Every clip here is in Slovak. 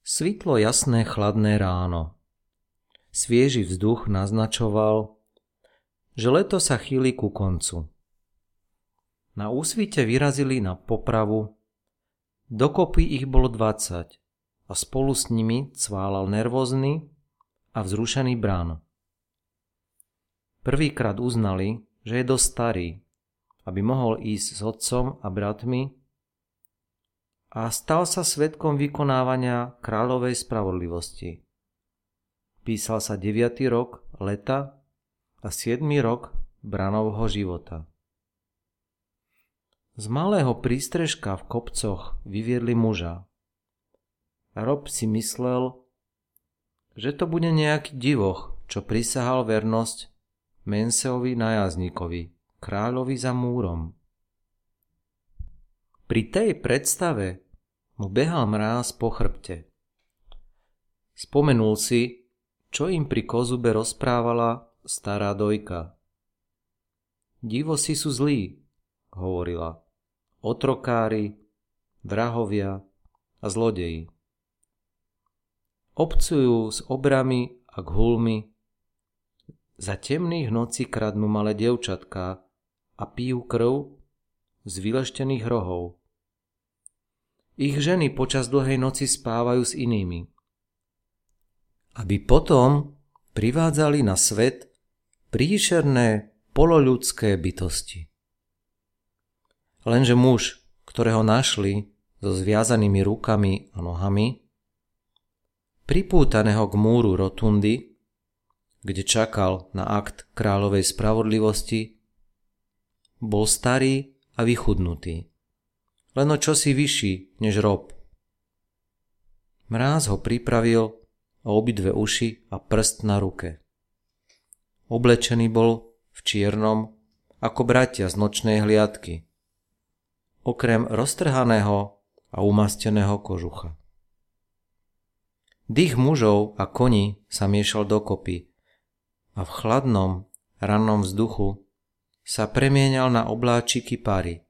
Svitlo jasné chladné ráno. Svieži vzduch naznačoval, že leto sa chýli ku koncu. Na úsvite vyrazili na popravu, dokopy ich bolo 20 a spolu s nimi cválal nervózny a vzrušený Bran. Prvýkrát uznali, že je dosť starý, aby mohol ísť s otcom a bratmi, a stal sa svedkom vykonávania kráľovej spravodlivosti. Písal sa 9. rok leta a 7. rok Branovho života. Z malého prístrežka v kopcoch vyviedli muža. Rob si myslel, že to bude nejaký divoch, čo prisahal vernosť Menseovi nájazdníkovi, kráľovi za múrom. Pri tej predstave mu behal mráz po chrbte. Spomenul si, čo im pri kozube rozprávala stará dojka. Divosi sú zlí, hovorila, otrokári, vrahovia a zlodeji. Obcujú s obrami a ghuľmi, za temných nocí kradnú malé dievčatká a pijú krv z vyleštených rohov. Ich ženy počas dlhej noci spávajú s inými, aby potom privádzali na svet príšerné poloľudské bytosti. Lenže muž, ktorého našli so zviazanými rukami a nohami, pripútaného k múru rotundy, kde čakal na akt kráľovej spravodlivosti, bol starý a vychudnutý, len o čosi vyšší než Rob. Mráz ho pripravil o obidve uši a prst na ruke. Oblečený bol v čiernom ako bratia z nočnej hliadky, okrem roztrhaného a umasteného kožucha. Dých mužov a koní sa miešal dokopy a v chladnom rannom vzduchu sa premieňal na obláčiky pary.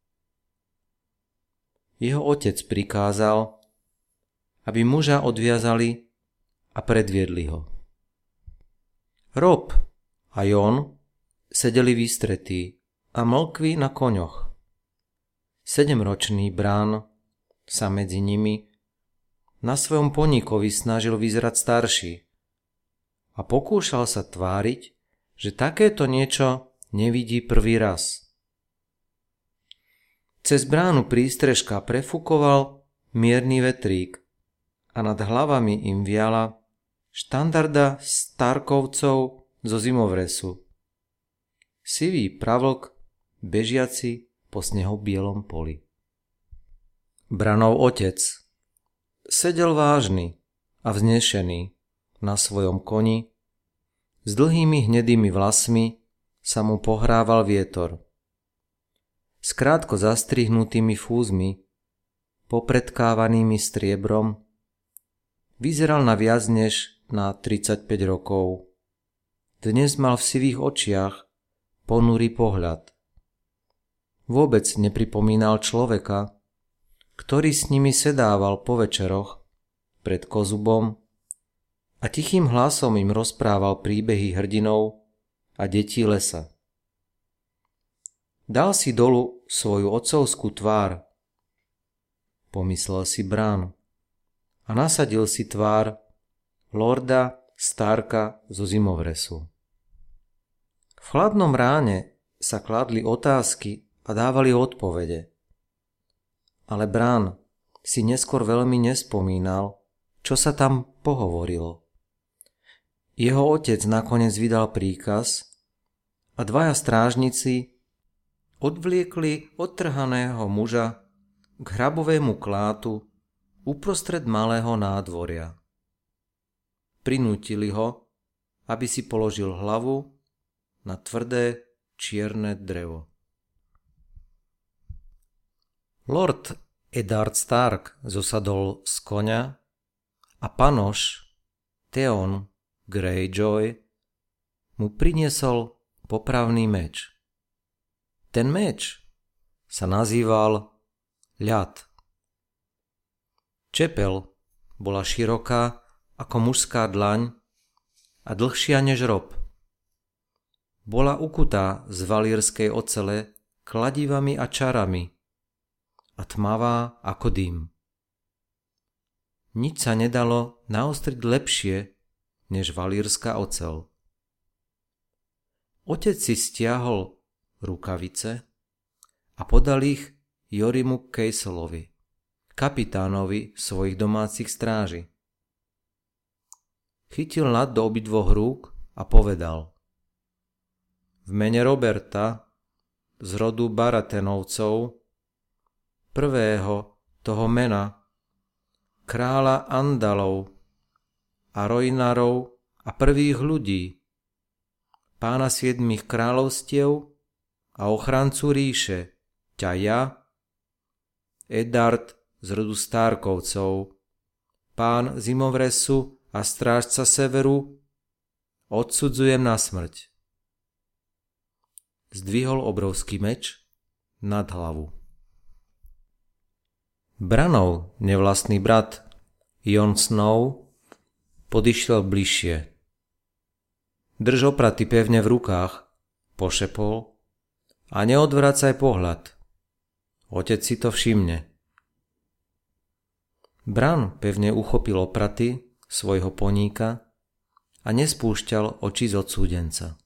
Jeho otec prikázal, aby muža odviazali a predviedli ho. Rob a Jon sedeli výstretí a mlkví na koňoch. 7-ročný Bran sa medzi nimi na svojom poníkovi snažil vyzerať starší a pokúšal sa tváriť, že takéto niečo nevidí prvý raz. Cez bránu prístrežka prefúkoval mierny vetrík a nad hlavami im viala štandarda Starkovcov zo zimovresu. Sivý pravlk bežiaci po snehu bielom poli. Branov otec sedel vážny a vznešený na svojom koni, s dlhými hnedými vlasmi sa mu pohrával vietor. S krátko zastrihnutými fúzmi, popredkávanými striebrom, vyzeral na viac než na 35 rokov. Dnes mal v sivých očiach ponurý pohľad. Vôbec nepripomínal človeka, ktorý s nimi sedával po večeroch pred kozubom a tichým hlasom im rozprával príbehy hrdinov a detí lesa. Dal si dolu svoju otcovskú tvár, pomyslel si Bran, a nasadil si tvár lorda Starka zo zimovresu. V chladnom ráne sa kladli otázky a dávali odpovede. Ale Bran si neskôr veľmi nespomínal, čo sa tam pohovorilo. Jeho otec nakoniec vydal príkaz a dvaja strážnici odvliekli odtrhaného muža k hrabovému klátu uprostred malého nádvoria. Prinútili ho, aby si položil hlavu na tvrdé čierne drevo. Lord Eddard Stark zosadol z koňa a panoš Theon Greyjoy mu priniesol popravný meč. Ten meč sa nazýval ľad. Čepel bola široká ako mužská dlaň a dlhšia než rob. Bola ukutá z valírskej ocele kladivami a čarami a tmavá ako dym. Nič sa nedalo naostriť lepšie než valírska oceľ. Otec si stiahol rukavice a podal ich Jorimu Kejsolovi, kapitánovi svojich domácich stráží. Chytil ľad do obidvoch rúk a povedal: v mene Roberta z rodu Baratenovcov, prvého toho mena, kráľa Andalov a Rojnarov a prvých ľudí, pána 7 kráľovstiev a ochrancu ríše, ťa ja, Eddard z rodu Stárkovcov, pán Zimovresu a strážca severu, odsudzujem na smrť. Zdvihol obrovský meč nad hlavu. Branov nevlastný brat Jon Snow podišiel bližšie. Drž opraty pevne v rukách, pošepol, a neodvracaj pohľad. Otec si to všimne. Bran pevne uchopil opraty svojho poníka a nespúšťal oči z odsúdenca.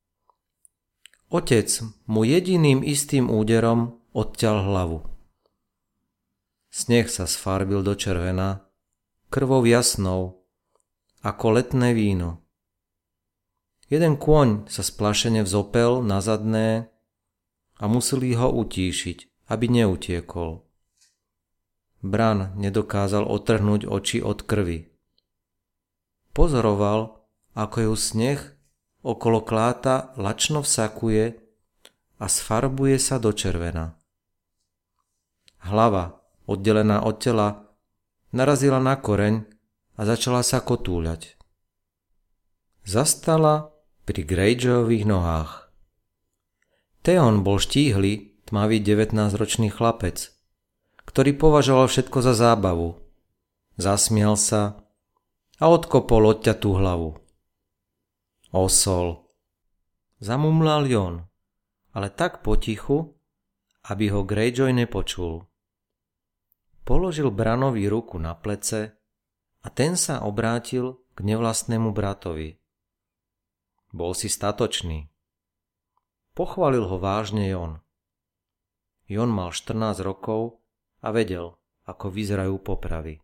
Otec mu jediným istým úderom odťal hlavu. Sneh sa sfarbil do červená, krvou jasnou, ako letné víno. Jeden kôň sa splašene vzopel na zadné a museli ho utíšiť, aby neutiekol. Bran nedokázal otrhnúť oči od krvi. Pozoroval, ako ju sneh okolo kláta lačno vsakuje a sfarbuje sa do červena. Hlava, oddelená od tela, narazila na koreň a začala sa kotúľať. Zastala pri Greyjoyových nohách. Theon bol štíhly, tmavý 19-ročný chlapec, ktorý považoval všetko za zábavu. Zasmial sa a odkopol odťatú hlavu. Osol. Zamumlal Jon, ale tak potichu, aby ho Greyjoy nepočul. Položil Branovi ruku na plece a ten sa obrátil k nevlastnému bratovi. Bol si statočný. Pochválil ho vážne Jon. Jon mal 14 rokov a vedel, ako vyzerajú popravy.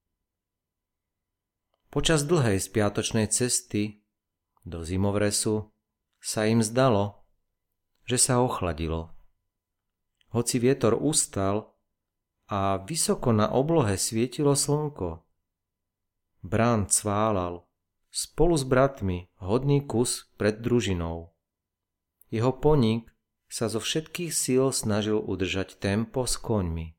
Počas dlhej spiatočnej cesty do Zimovresu sa im zdalo, že sa ochladilo. Hoci vietor ustal a vysoko na oblohe svietilo slnko, Bran cválal spolu s bratmi hodný kus pred družinou. Jeho poník sa zo všetkých síl snažil udržať tempo s koňmi.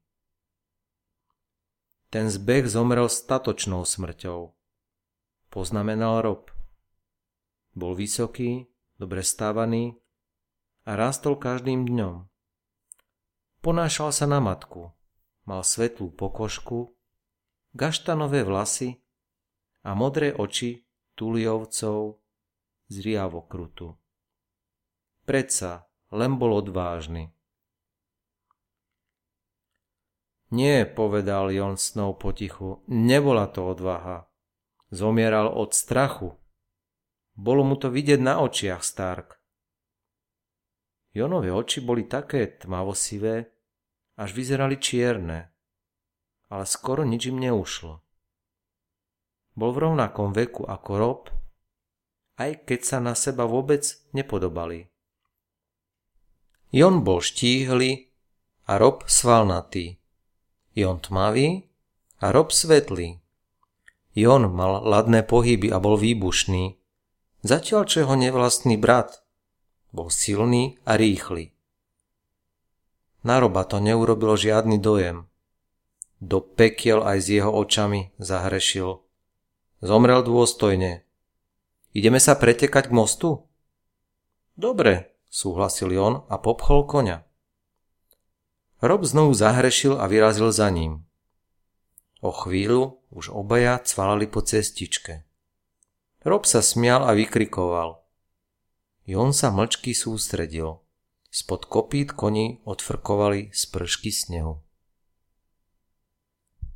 Ten zbeh zomrel statočnou smrťou, poznamenal Rob. Bol vysoký, dobre stávaný a rástol každým dňom. Ponášal sa na matku, mal svetlú pokožku, gaštanové vlasy a modré oči tuliovcov z riavokrutu. Predsa len bol odvážny. Nie, povedal Jon Snow potichu, nebola to odvaha. Zomieral od strachu. Bolo mu to vidieť na očiach, Stark. Jonove oči boli také tmavosivé, až vyzerali čierne, ale skoro nič im neušlo. Bol v rovnakom veku ako Rob, aj keď sa na seba vôbec nepodobali. Jon bol štíhly a Rob svalnatý. Jon tmavý a Rob svetlý. Jon mal ladné pohyby a bol výbušný, zatiaľ čo jeho nevlastný brat bol silný a rýchly. Na Roba to neurobilo žiadny dojem. Do pekiel aj s jeho očami zahrešil. Zomrel dôstojne. Ideme sa pretekať k mostu? Dobre, súhlasil Jon a popchol koňa. Rob znovu zahrešil a vyrazil za ním. O chvíľu už obaja cvalali po cestičke. Rob sa smial a vykrikoval. Jon sa mlčky sústredil. Spod kopít koní odfrkovali spršky snehu.